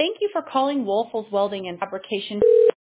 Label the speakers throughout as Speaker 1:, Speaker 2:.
Speaker 1: Thank you for calling Wolfels Welding and Fabrication.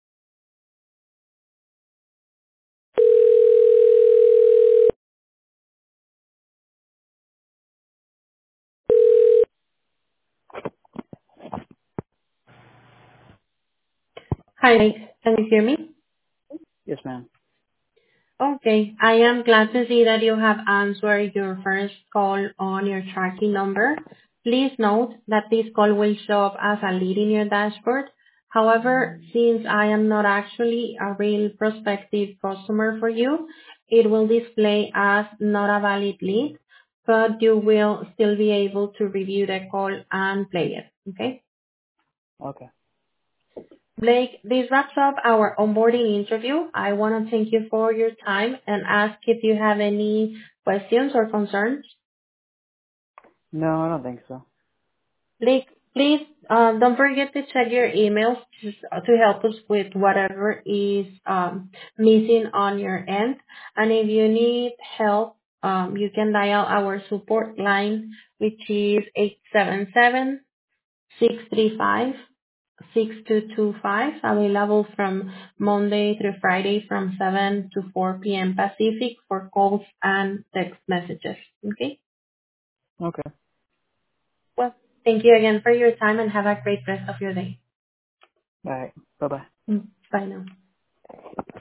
Speaker 1: Hi, can you hear me?
Speaker 2: Yes, ma'am.
Speaker 1: Okay. I am glad to see that you have answered your first call on your tracking number. Please note that this call will show up as a lead in your dashboard. However, since I am not actually a real prospective customer for you, it will display as not a valid lead, but you will still be able to review the call and play it. Okay?
Speaker 2: Okay.
Speaker 1: Blake, this wraps up our onboarding interview. I want to thank you for your time and ask if you have any questions or concerns.
Speaker 2: No, I don't think so.
Speaker 1: Blake, please don't forget to check your emails to help us with whatever is missing on your end. And if you need help, you can dial our support line, which is 877-635-6225, available from Monday through Friday from 7 to 4 p.m. Pacific for calls and text messages. Okay?
Speaker 2: Okay.
Speaker 1: Well, thank you again for your time and have a great rest of your day.
Speaker 2: All right. Bye-bye.
Speaker 1: Bye now.